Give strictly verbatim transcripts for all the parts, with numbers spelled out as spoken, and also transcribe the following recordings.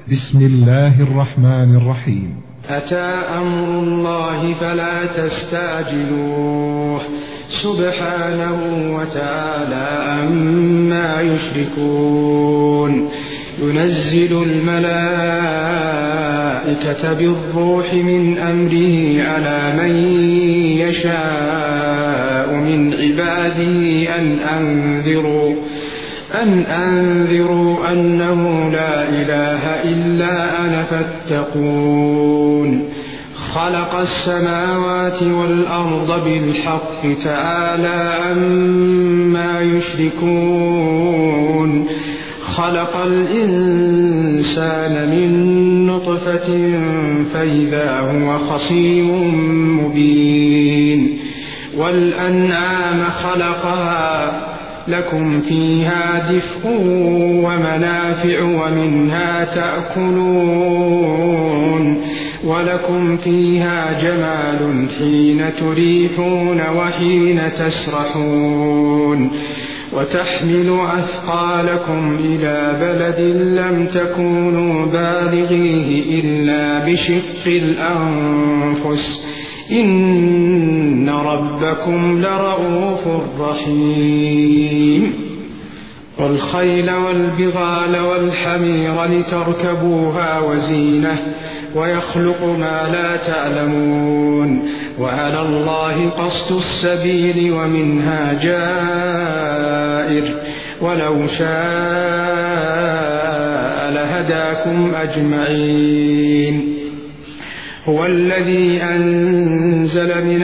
بسم الله الرحمن الرحيم. أتى أمر الله فلا تستعجلوه سبحانه وتعالى عما يشركون. ينزل الملائكة بالروح من أمره على من يشاء من عباده أن أنذروا أن أنذروا أنه لا إله إلا أنا فاتقون. خلق السماوات والأرض بالحق تعالى عما يشركون. خلق الإنسان من نطفة فإذا هو خصيم مبين. والأنعام خلقها لكم فيها دفء ومنافع ومنها تأكلون ولكم فيها جمال حين تريحون وحين تسرحون. وتحمل أثقالكم إلى بلد لم تكونوا بالغيه إلا بشق الأنفس إن ربكم لرؤوف رحيم. والخيل والبغال والحمير لتركبوها وزينة ويخلق ما لا تعلمون. وعلى الله قصد السبيل ومنها جائر ولو شاء لهداكم أجمعين. هو الذي أنزل من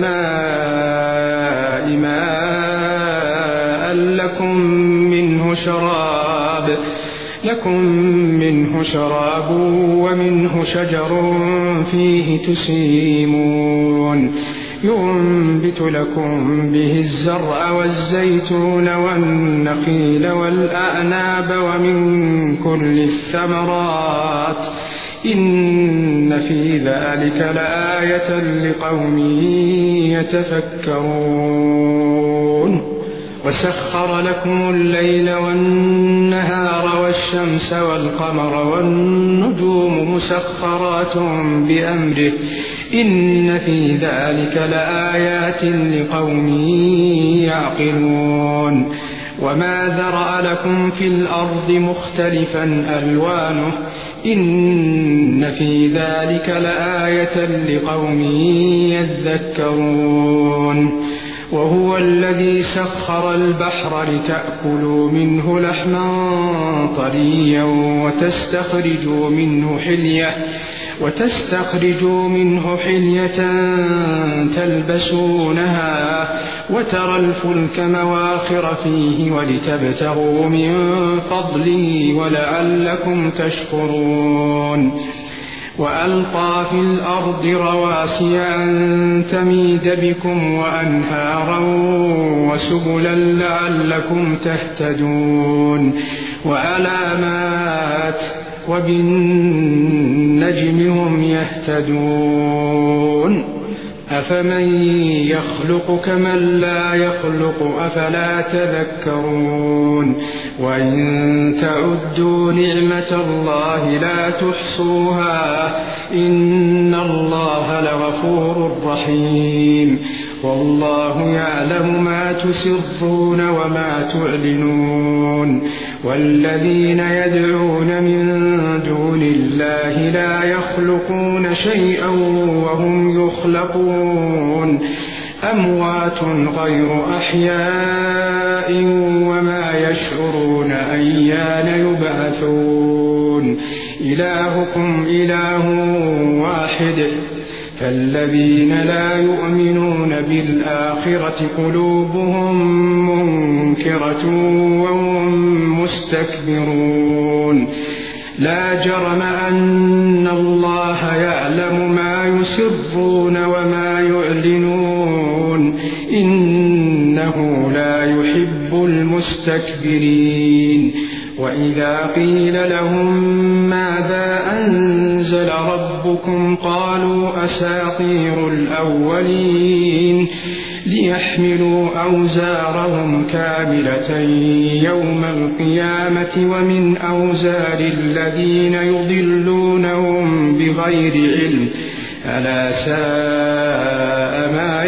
السماء ماء لكم منه شراب لكم منه شراب ومنه شجر فيه تسيمون. ينبت لكم به الزرع والزيتون والنخيل والأعناب ومن كل الثمرات إن في ذلك لآية لقوم يتفكرون. وسخر لكم الليل والنهار والشمس والقمر والنجوم مسخرات بأمره إن في ذلك لآيات لقوم يعقلون. وما ذرأ لكم في الأرض مختلفا ألوانه إن في ذلك لآية لقوم يذكرون. وهو الذي سخر البحر لتأكلوا منه لحما طريا وتستخرجوا منه حلية وتستخرجوا منه حلية تلبسونها وترى الفلك مواخر فيه ولتبتغوا من فضله ولعلكم تشكرون. وألقى في الأرض رواسي أن تميد بكم وأنهارا وسبلا لعلكم تهتدون. وعلامات وبالنجم هم يهتدون. أفمن يخلق كمن لا يخلق أفلا تذكرون. وإن تعدوا نعمة الله لا تحصوها إن الله لغفور رحيم. والله يعلم ما تسرون وما تعلنون. والذين يدعون من دون الله لا يخلقون شيئا وهم يخلقون أموات غير أحياء وما يشعرون أيان يبعثون. إلهكم إله واحد فالذين لا يؤمنون بالآخرة قلوبهم منكرة وهم مستكبرون. لا جرم أن الله يعلم ما يسرون وما يعلنون إنه لا يحب المستكبرين. وإذا قيل لهم ماذا أنزل ربكم قالوا أساطير الأولين ليحملوا أوزارهم كاملة يوم القيامة ومن أوزار الذين يضلونهم بغير علم ألا ساء ما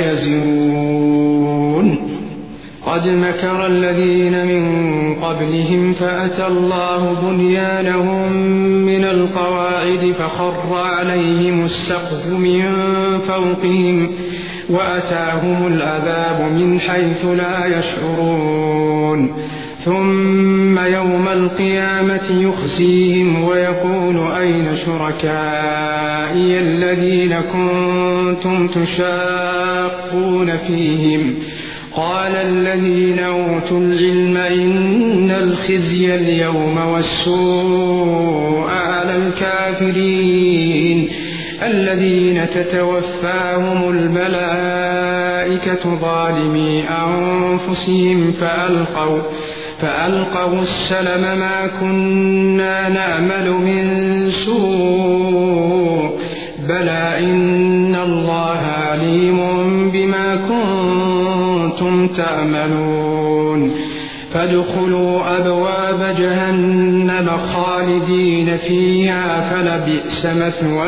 يزرون قد مكر الذين من قبلهم فأتى الله بنيانهم من القواعد فخر عليهم السقف من فوقهم وأتاهم العذاب من حيث لا يشعرون ثم يوم القيامة يخزيهم ويقول أين شركائي الذين كنتم تشاقون فيهم قال الذين أوتوا العلم إن الخزي اليوم والسوء على الكافرين الذين تتوفاهم الملائكة ظالمي أنفسهم فألقوا, فألقوا السلم ما كنا نعمل من سوء بلى إن الله عليم بما كنتم تعملون فادخلوا أبواب جهنم خالدين فيها فلبئس مثوى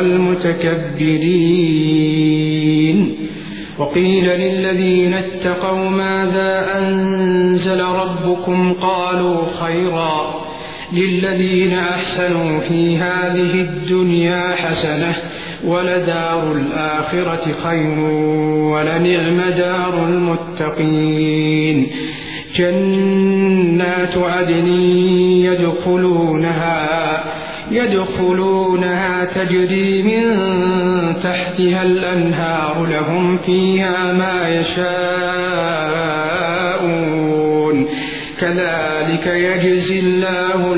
المتكبرين وقيل للذين اتقوا ماذا أنزل ربكم قالوا خيرا للذين أحسنوا في هذه الدنيا حسنة ولدار الآخرة خير ولنعم دار المتقين جنات عدن يدخلونها, يدخلونها تجري من تحتها الأنهار لهم فيها ما يشاءون كذلك يجزي الله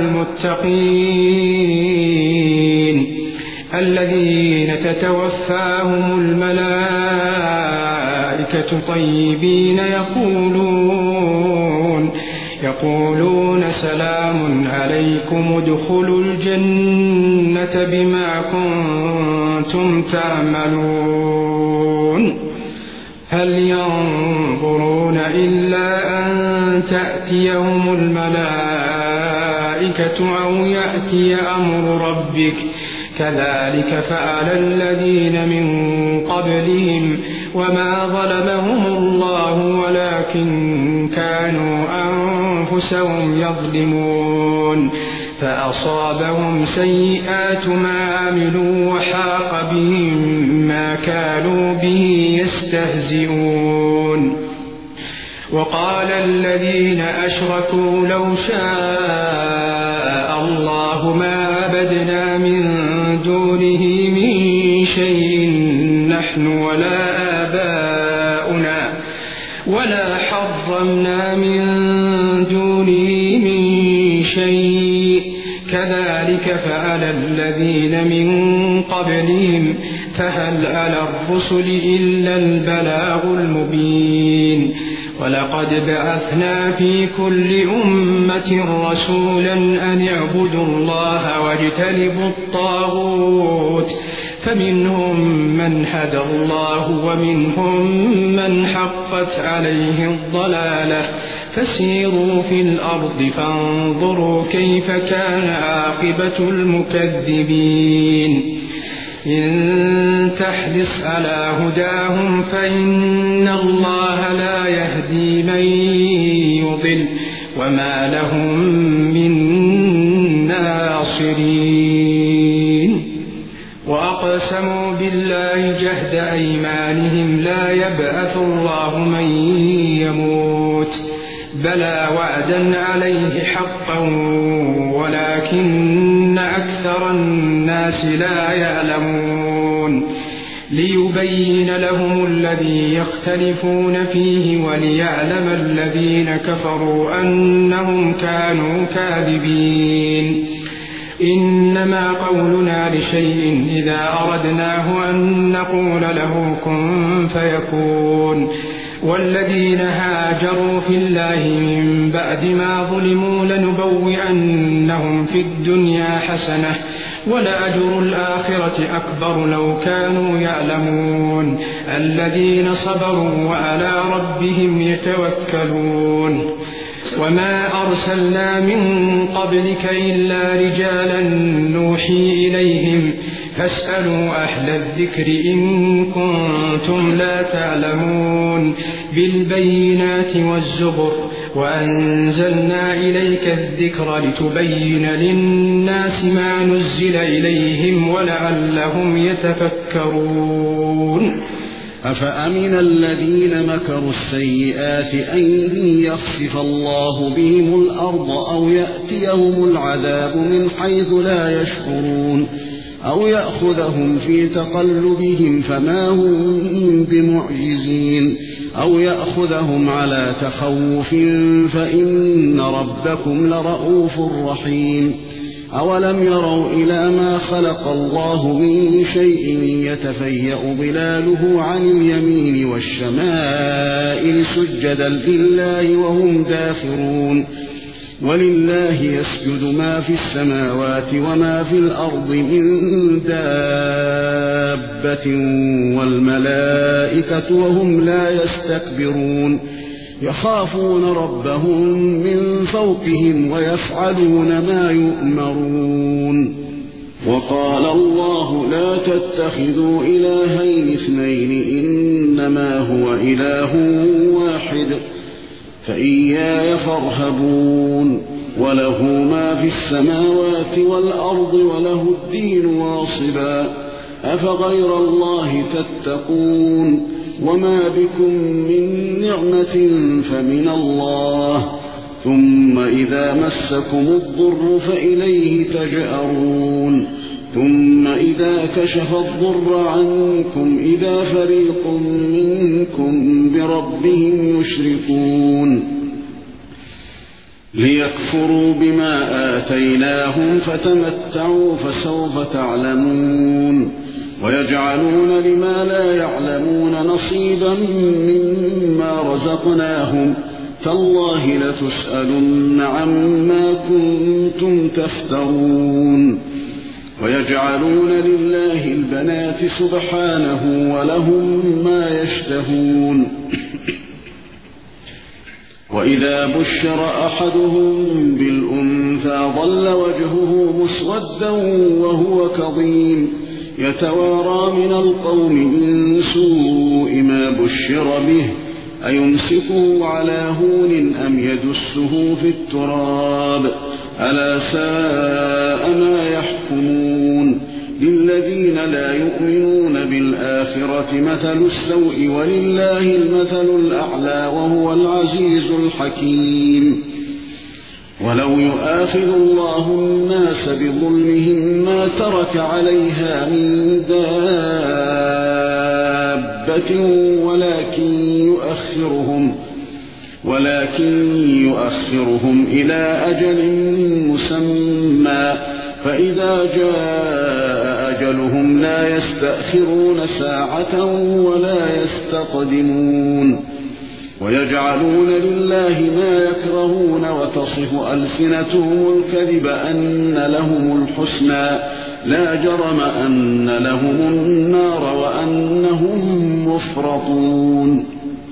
المتقين الذين تتوفاهم الملائكة طيبين يقولون, يقولون سلام عليكم ادخلوا الجنة بما كنتم تعملون هل ينظرون إلا أن تأتيهم الملائكة أو يأتي أمر ربك كذلك فعل الذين من قبلهم وما ظلمهم الله ولكن كانوا أنفسهم يظلمون فأصابهم سيئات ما عملوا وحاق بهم ما كانوا به يستهزئون وقال الذين أشركوا لو شاء الله ما عبدنا من دونه من شيء نحن ولا آباؤنا ولا حرمنا من دونه من شيء كذلك فعل الذين من قبلهم فهل على الرسل إلا البلاغ المبين ولقد بعثنا في كل أمة رسولا أن اعبدوا الله واجتنبوا الطاغوت فمنهم من هدى الله ومنهم من حقت عليه الضلالة فسيروا في الأرض فانظروا كيف كان عاقبة المكذبين إن تحرص على هداهم فإن الله لا يهدي من يضل وما لهم من ناصرين وأقسموا بالله جهد أيمانهم لا يبعث الله من يموت بلى وعدا عليه حقا ولكن أكثر الناس لا يعلمون ليبين لهم الذي يختلفون فيه وليعلم الذين كفروا أنهم كانوا كاذبين إنما قولنا لشيء إذا أردناه أن نقول له كن فيكون والذين هاجروا في الله من بعد ما ظلموا لنبوئنهم في الدنيا حسنة ولأجر الآخرة أكبر لو كانوا يعلمون الذين صبروا وعلى ربهم يتوكلون وما أرسلنا من قبلك إلا رجالا نوحي إليهم فاسألوا أهل الذكر إن كنتم لا تعلمون بالبينات والزبر وأنزلنا إليك الذكر لتبين للناس ما نزل إليهم ولعلهم يتفكرون أفأمن الذين مكروا السيئات أن يخسف الله بهم الأرض أو يأتيهم العذاب من حيث لا يشعرون أو يأخذهم في تقلبهم فما هم بمعجزين أو يأخذهم على تخوف فإن ربكم لرؤوف رحيم أولم يروا إلى ما خلق الله من شيء يتفيأ ظلاله عن اليمين والشمائل سجدا لله وهم داخرون ولله يسجد ما في السماوات وما في الأرض من دابة والملائكة وهم لا يستكبرون يخافون ربهم من فوقهم ويفعلون ما يؤمرون وقال الله لا تتخذوا إلهين اثنين إنما هو إله واحد فإياي فارهبون وله ما في السماوات والأرض وله الدين واصبا أفغير الله تتقون وما بكم من نعمة فمن الله ثم إذا مسكم الضر فإليه تجأرون ثم إذا كشف الضر عنكم إذا فريق منكم بربهم يشركون ليكفروا بما آتيناهم فتمتعوا فسوف تعلمون ويجعلون لما لا يعلمون نصيبا مما رزقناهم تالله لتسألن عما كنتم تفترون ويجعلون لله البنات سبحانه ولهم ما يشتهون وإذا بشر أحدهم بالأنثى ظل وجهه مسودا وهو كظيم يتوارى من القوم من سوء ما بشر به أيمسكه على هون أم يدسه في التراب ألا ساء ما يحكمون للذين لا يؤمنون بالآخرة مثل السوء ولله المثل الأعلى وهو العزيز الحكيم ولو يؤاخذ الله الناس بظلمهم ما ترك عليها من دابة ولكن يؤخرهم ولكن يؤخرهم إلى أجل مسمى فإذا جاء أجلهم لا يستأخرون ساعة ولا يستقدمون ويجعلون لله ما يكرهون وتصف ألسنتهم الكذب أن لهم الحسنى لا جرم أن لهم النار وأنهم مفرطون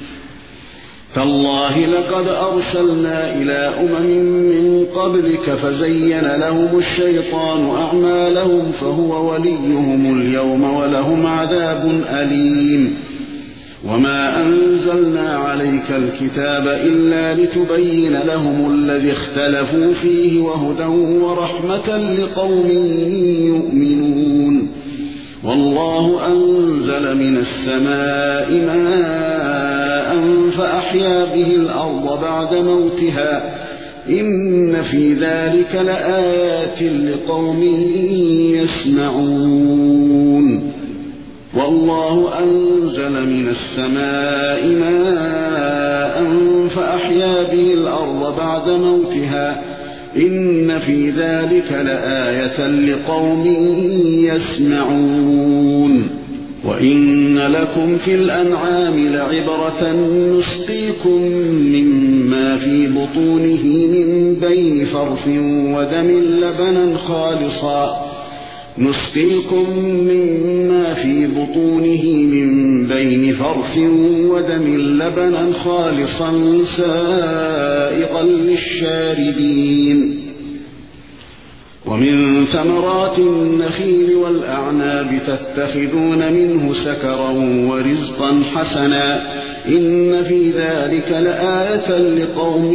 تالله لقد أرسلنا إلى أمم من قبلك فزين لهم الشيطان أعمالهم فهو وليهم اليوم ولهم عذاب أليم وما أنزلنا عليك الكتاب إلا لتبين لهم الذي اختلفوا فيه وهدى ورحمة لقوم يؤمنون والله أنزل من السماء ماء فأحيا به الأرض بعد موتها إن في ذلك لآيات لقوم يسمعون والله أنزل من السماء ماء فأحيا به الأرض بعد موتها إن في ذلك لآية لقوم يسمعون وإن لكم في الأنعام لعبرة نسقيكم مما في بطونه من بين فرث ودم لبنا خالصا نسقيكم مما في بطونه من بين فرث ودم لبنا خالصا سائغا للشاربين ومن ثمرات النخيل والأعناب تتخذون منه سكرا ورزقا حسنا إن في ذلك لآية لقوم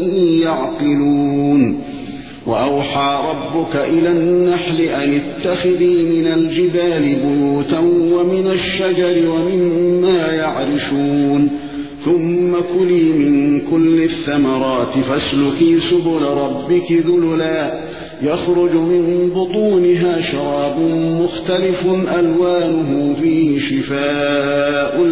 يعقلون وأوحى ربك إلى النحل أن اتخذي من الجبال بيوتا ومن الشجر ومما يعرشون ثم كلي من كل الثمرات فاسلكي سبل ربك ذللا يخرج من بطونها شراب مختلف ألوانه فيه شفاء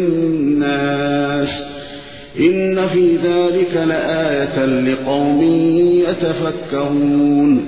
للناس إن في ذلك لآية لقوم يتفكرون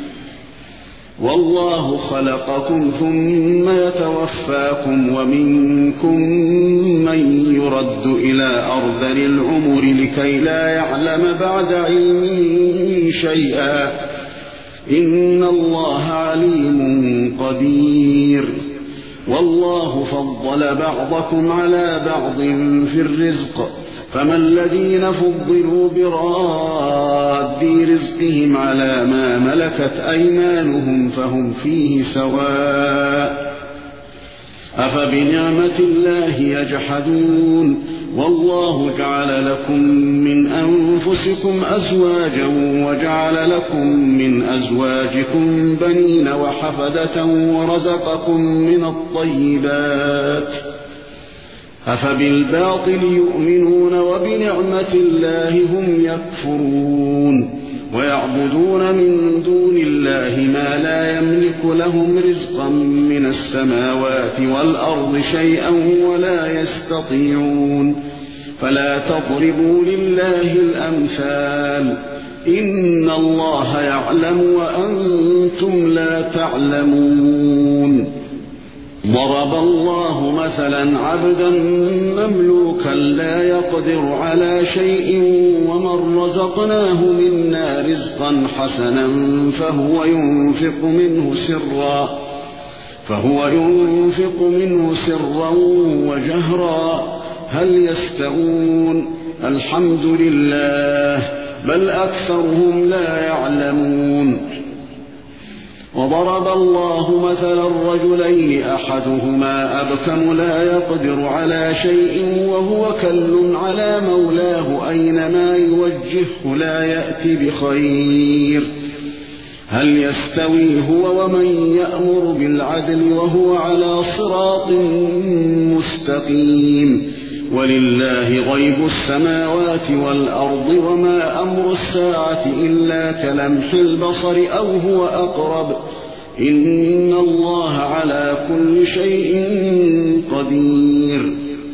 والله خلقكم ثم يتوفاكم ومنكم من يرد إلى أرذل العمر لكي لا يعلم بعد علم شيئا إن الله عليم قدير والله فضل بعضكم على بعض في الرزق فما الذين فضلوا براد رزقهم على ما ملكت أيمانهم فهم فيه سواء أفبنعمة الله يجحدون والله جعل لكم من أنفسكم أزواجا وجعل لكم من أزواجكم بنين وحفدة ورزقكم من الطيبات أفبالباطل يؤمنون وبنعمة الله هم يكفرون ويعبدون من دون الله ما لا يملك لهم رزقا من السماوات والأرض شيئا ولا يستطيعون فلا تضربوا لله الأمثال إن الله يعلم وأنتم لا تعلمون ضرب الله مثلا عبدا مملوكا لا يقدر على شيء ومن رزقناه منا رزقا حسنا فهو ينفق منه سرا فهو ينفق منه سرا وجهرا هل يستوون الحمد لله بل أكثرهم لا يعلمون وضرب الله مثلا رجلين أحدهما أبكم لا يقدر على شيء وهو كل على مولاه أينما يوجهه لا يأتي بخير هل يستوي هو ومن يأمر بالعدل وهو على صراط مستقيم ولله غيب السماوات والأرض وما أمر الساعة إلا كلمح البصر أو هو أقرب إن الله على كل شيء قدير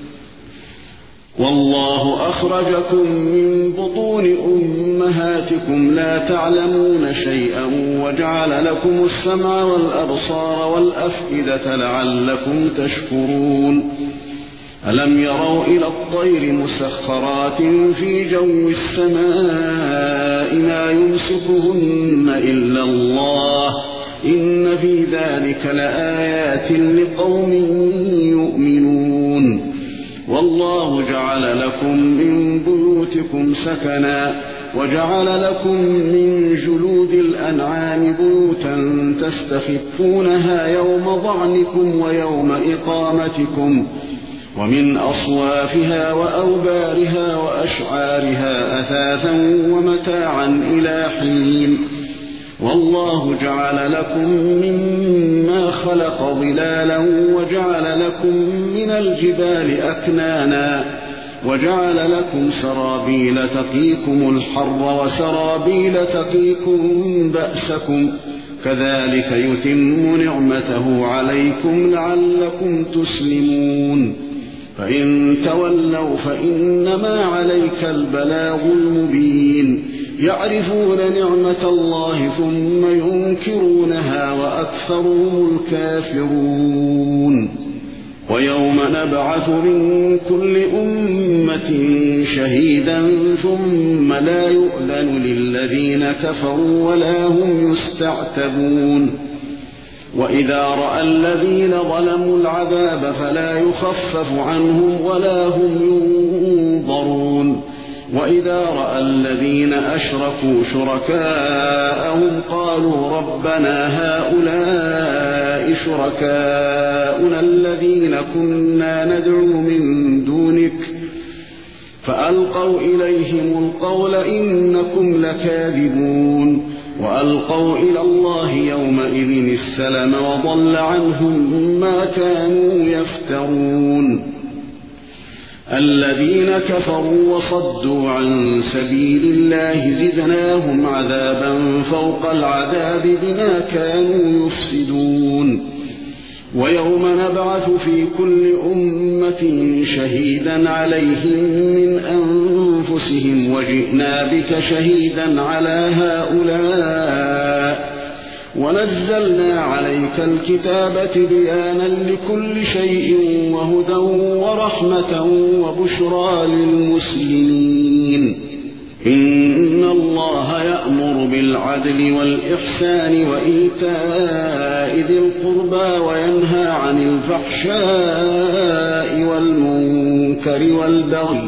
والله أخرجكم من بطون أمهاتكم لا تعلمون شيئا وجعل لكم السمع والأبصار والأفئدة لعلكم تشكرون ألم يروا إلى الطير مسخرات في جو السماء ما يمسكهن إلا الله إن في ذلك لآيات لقوم يؤمنون والله جعل لكم من بيوتكم سكنا وجعل لكم من جلود الأنعام بيوتا تستخفونها يوم ضعنكم ويوم إقامتكم ومن أصوافها وأوبارها وأشعارها أثاثا ومتاعا إلى حين والله جعل لكم مما خلق ظلالا وجعل لكم من الجبال أكنانا وجعل لكم سرابيل تقيكم الحر وسرابيل تقيكم بأسكم كذلك يتم نعمته عليكم لعلكم تسلمون فإن تولوا فإنما عليك البلاغ المبين يعرفون نعمة الله ثم ينكرونها وأكثرهم الكافرون ويوم نبعث من كل أمة شهيدا ثم لا يؤذن للذين كفروا ولا هم يستعتبون وإذا رأى الذين ظلموا العذاب فلا يخفف عنهم ولا هم ينظرون وإذا رأى الذين أشركوا شركاءهم قالوا ربنا هؤلاء شركاؤنا الذين كنا ندعو من دونك فألقوا إليهم القول إنكم لكاذبون وألقوا إلى الله يومئذ السلم وضل عنهم ما كانوا يفترون الذين كفروا وصدوا عن سبيل الله زدناهم عذابا فوق العذاب بما كانوا يفسدون ويوم نبعث في كل أمة شهيدا عليهم من أنفسهم وجئنا بك شهيدا على هؤلاء ونزلنا عليك الكتاب تبيانا لكل شيء وهدى ورحمة وبشرى للمسلمين إن الله يأمر بالعدل والإحسان وإيتاء ذي القربى وينهى عن الفحشاء والمنكر والبغي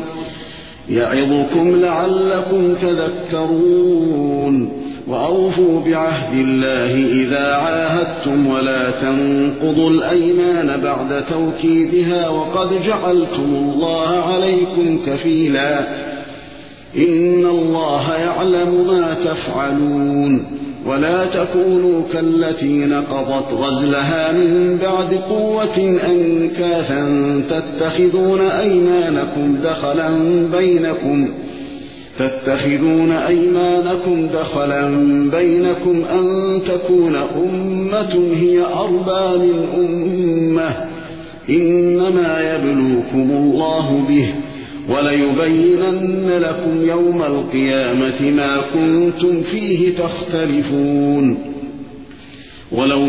يعظكم لعلكم تذكرون وأوفوا بعهد الله إذا عاهدتم ولا تنقضوا الأيمان بعد توكيدها وقد جعلتم الله عليكم كفيلا إن الله يعلم ما تفعلون ولا تكونوا كالتي نقضت غزلها من بعد قوة أنكاثا تتخذون أيمانكم دخلا بينكم تتخذون أيمانكم دخلا بينكم أن تكون أمة هي أربى من أمة إنما يبلوكم الله به وليبينن لكم يوم القيامة ما كنتم فيه تختلفون ولو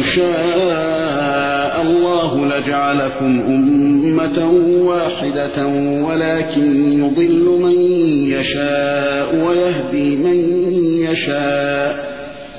شاء الله لجعلكم أمة واحدة ولكن يضل من يشاء ويهدي من يشاء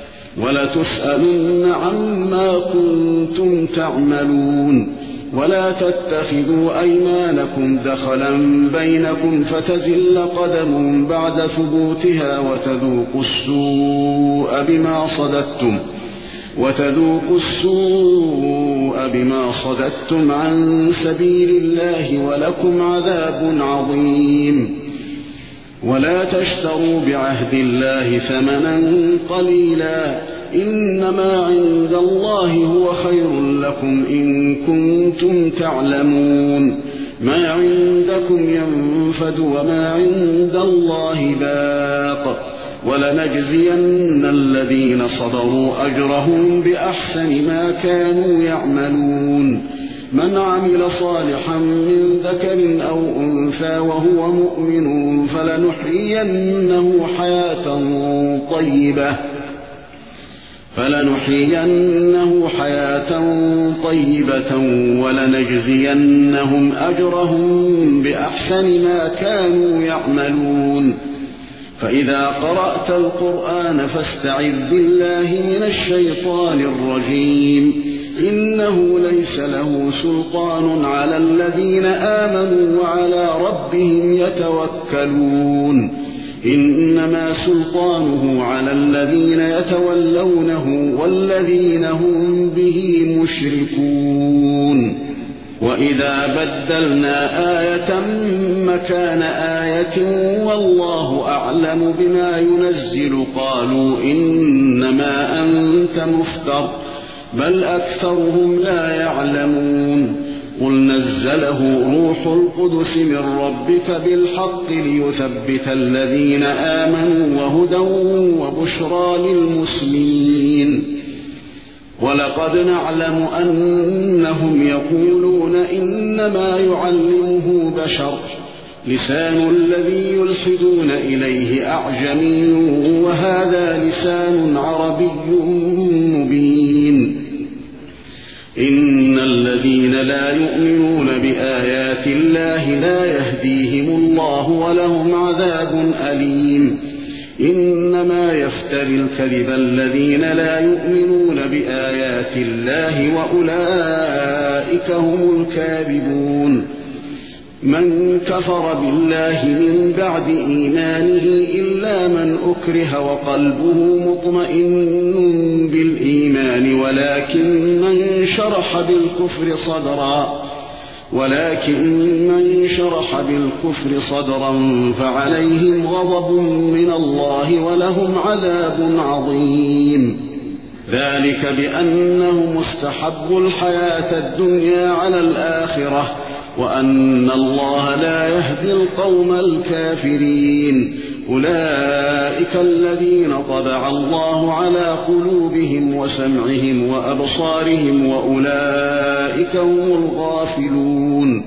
ولتسألن عما كنتم تعملون ولا تتخذوا أيمانكم دخلا بينكم فتزل قدم بعد ثبوتها وتذوقوا السوء بما صددتم وتذوقوا السوء بما صددتم عن سبيل الله ولكم عذاب عظيم ولا تشتروا بعهد الله ثمنا قليلا إنما عند الله هو خير لكم إن كنتم تعلمون ما عندكم ينفد وما عند الله باق ولنجزين الذين صبروا أجرهم بأحسن ما كانوا يعملون من عمل صالحا من ذكر أو أنثى وهو مؤمن فلنحيينه حياة طيبة فلنحيينه حياة طيبة ولنجزينهم أجرهم بأحسن ما كانوا يعملون فإذا قرأت القرآن فاستعذ بالله من الشيطان الرجيم إنه ليس له سلطان على الذين آمنوا وعلى ربهم يتوكلون إنما سلطانه على الذين يتولونه والذين هم به مشركون وإذا بدلنا آية مكان آية والله أعلم بما ينزل قالوا إنما أنت مفتر بل أكثرهم لا يعلمون قل نزله روح القدس من ربك بالحق ليثبت الذين آمنوا وهدى وبشرى للمسلمين ولقد نعلم أنهم يقولون إنما يعلمه بشر لسان الذي يلحدون إليه أعجمي وهذا لسان عربي مبين إن الذين لا يؤمنون بآيات الله لا يهديهم الله ولهم عذاب أليم. إنما يفتري الكذب الذين لا يؤمنون بآيات الله وأولئك هم الكاذبون. من كفر بالله من بعد إيمانه إلا من أكره وقلبه مطمئن بالإيمان ولكن من شرح بالكفر صدرا ولكن من شرح بالكفر صدرا فعليهم غضب من الله ولهم عذاب عظيم. ذلك بأنهم استحبوا الحياة الدنيا على الآخرة وأن الله لا يهدي القوم الكافرين. أولئك الذين طبع الله على قلوبهم وسمعهم وأبصارهم وأولئك هم الغافلون.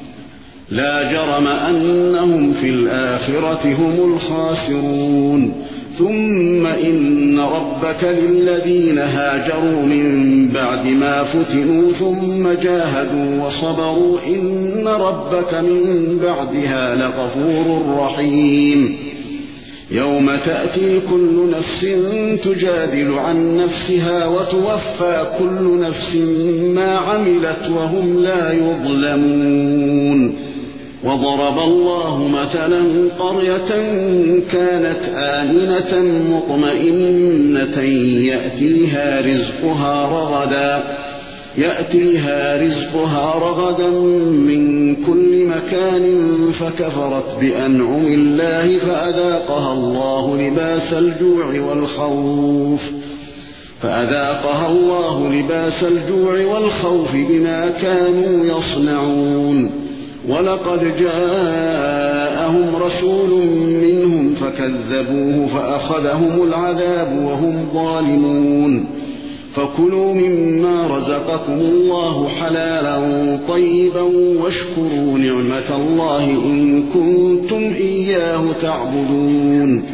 لا جرم أنهم في الآخرة هم الخاسرون. ثم إن ربك للذين هاجروا من بعد ما فتنوا ثم جاهدوا وصبروا إن ربك من بعدها لغفور رحيم. يوم تأتي كل نفس تجادل عن نفسها وتوفى كل نفس ما عملت وهم لا يظلمون. وضرب الله مثلا قرية كانت آمنة مطمئنة يأتيها رزقها رغدا يأتيها رزقها رغدا من كل مكان فكفرت بأنعم الله فأذاقها الله لباس الجوع والخوف فأذاقها الله لباس الجوع والخوف بما كانوا يصنعون. ولقد جاءهم رسول منهم فكذبوه فأخذهم العذاب وهم ظالمون. فكلوا مما رزقكم الله حلالا طيبا واشكروا نعمة الله إن كنتم إياه تعبدون.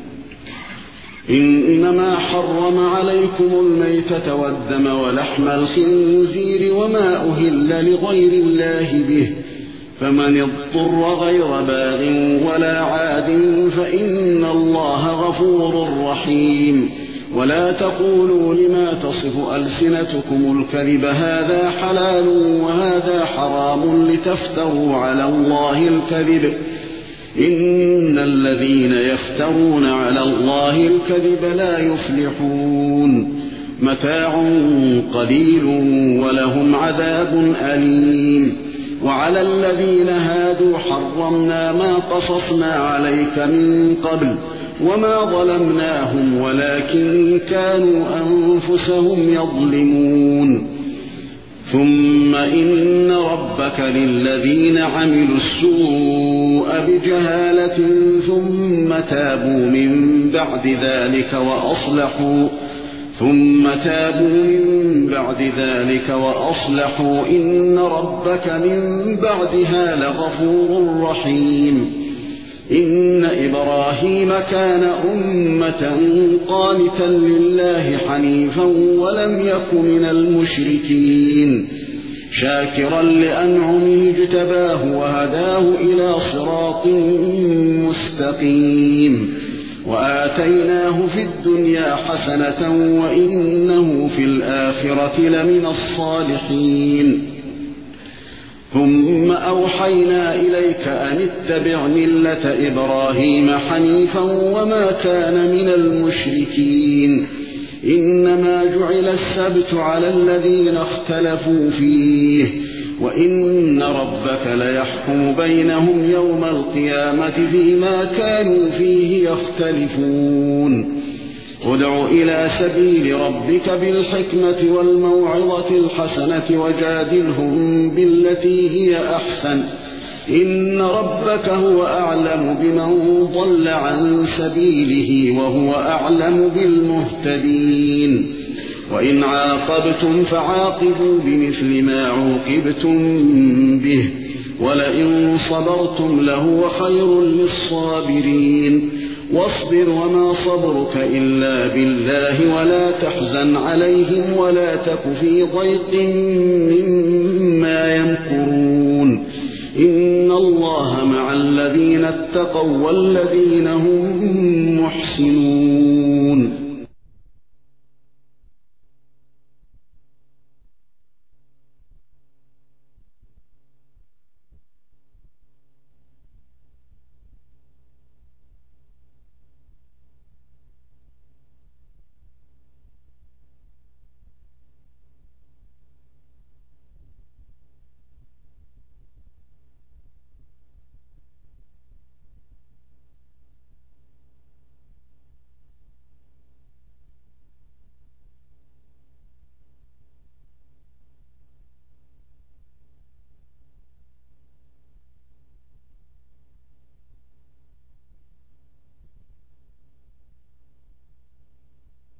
إنما حرم عليكم الميتة والدم ولحم الخنزير وما أهل لغير الله به فمن اضطر غير باغ ولا عاد فإن الله غفور رحيم. ولا تقولوا لما تصف ألسنتكم الكذب هذا حلال وهذا حرام لتفتروا على الله الكذب إن الذين يفترون على الله الكذب لا يفلحون. متاع قليل ولهم عذاب أليم. وعلى الذين هادوا حرمنا ما قصصنا عليك من قبل وما ظلمناهم ولكن كانوا أنفسهم يظلمون. ثم إن ربك للذين عملوا السوء بجهالة ثم تابوا من بعد ذلك وأصلحوا ثم تابوا من بعد ذلك وأصلحوا إن ربك من بعدها لغفور رحيم. إن إبراهيم كان أمة قانتا لله حنيفا ولم يك من المشركين شاكرا لأنعمه اجتباه وهداه إلى صراط مستقيم. وآتيناه في الدنيا حسنة وإنه في الآخرة لمن الصالحين. ثم أوحينا إليك أن اتبع ملة إبراهيم حنيفا وما كان من المشركين. إنما جعل السبت على الذين اختلفوا فيه وإن ربك ليحكم بينهم يوم القيامة فيما كانوا فيه يختلفون. ادع إلى سبيل ربك بالحكمة والموعظة الحسنة وجادلهم بالتي هي أحسن إن ربك هو أعلم بمن ضل عن سبيله وهو أعلم بالمهتدين. وإن عاقبتم فعاقبوا بمثل ما عوقبتم به ولئن صبرتم لهو خير للصابرين. واصبر وما صبرك إلا بالله ولا تحزن عليهم ولا تك في ضيق مما يمكرون إن الله مع الذين اتقوا والذين هم محسنون